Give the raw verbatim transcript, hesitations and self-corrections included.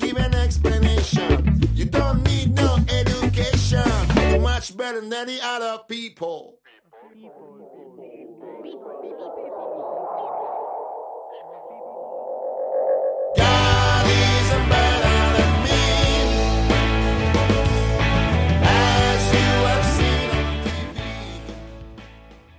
even explanation. You don't need no education. You're much better than the other people.